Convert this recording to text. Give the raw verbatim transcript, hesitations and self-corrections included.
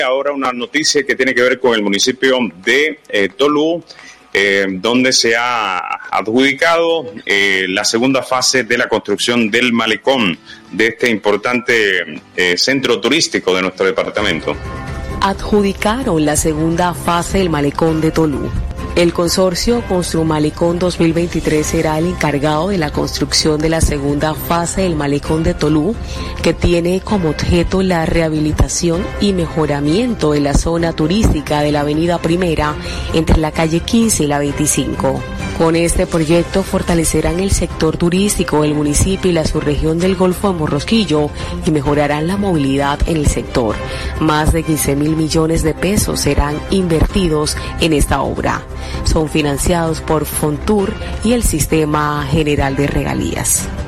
Ahora una noticia que tiene que ver con el municipio de eh, Tolú, eh, donde se ha adjudicado eh, la segunda fase de la construcción del malecón de este importante eh, centro turístico de nuestro departamento. Adjudicaron la segunda fase del malecón de Tolú. El consorcio Construmalecón dos mil veintitrés será el encargado de la construcción de la segunda fase del malecón de Tolú, que tiene como objeto la rehabilitación y mejoramiento de la zona turística de la avenida Primera entre la calle quince y la veinticinco. Con este proyecto fortalecerán el sector turístico del municipio y la subregión del Golfo de Morrosquillo y mejorarán la movilidad en el sector. Más de quince mil millones de pesos serán invertidos en esta obra. Son financiados por Fontur y el Sistema General de Regalías.